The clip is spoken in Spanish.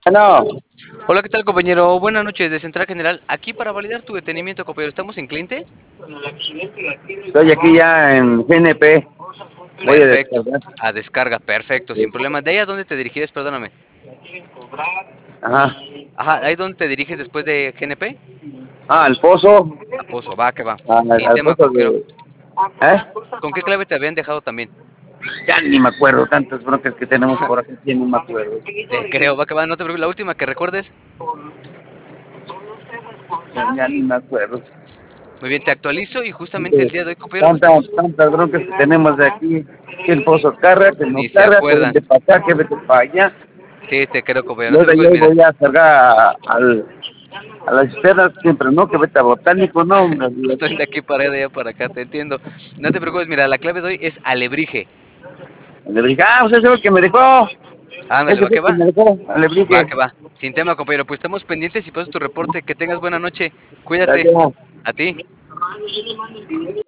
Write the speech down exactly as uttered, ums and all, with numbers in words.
No, Hola, ¿qué tal, compañero? Buenas noches, de Central General. Aquí para validar tu detenimiento, compañero. ¿Estamos en cliente? estoy aquí ya en G N P. Voy a Perfecto. descargar. A descarga, perfecto, sin problema. ¿De ahí a dónde te diriges? Perdóname. Ajá. Ajá, ¿ahí dónde te diriges después de G N P? Ah, al pozo. A Pozo, va, que va. Al, Sin al tema, pozo compañero. de. ¿Eh? ¿Con qué clave te habían dejado también? Ya ni me acuerdo, tantas broncas que tenemos por aquí, ya no me acuerdo. Te creo, va, que va, no te preocupes. La última que recuerdes. Ya, ya ni me acuerdo. Muy bien, te actualizo y justamente el día de hoy, compañero, Tantas, estamos... tantas broncas que tenemos de aquí. Que el pozo carga, que no Ni se carga, que acuerdan. vete para acá, que vete para allá. Sí, te creo, compañero. No te Luego preocupes, yo mira. voy a cargar al, a las cisternas siempre, ¿no? Que vete a botánico, no, hombre, Estoy olvídate. de aquí para allá, de allá para acá, te entiendo. No te preocupes, mira, la clave de hoy es alebrije. Le dije, ah, pues ese es el que me dejó. Ándale, Ese va fue que el que va. me dejó. Le Va dije, que va. Sin tema, compañero. Pues estamos pendientes y paso tu reporte. Que tengas buena noche. Cuídate. gracias. A ti.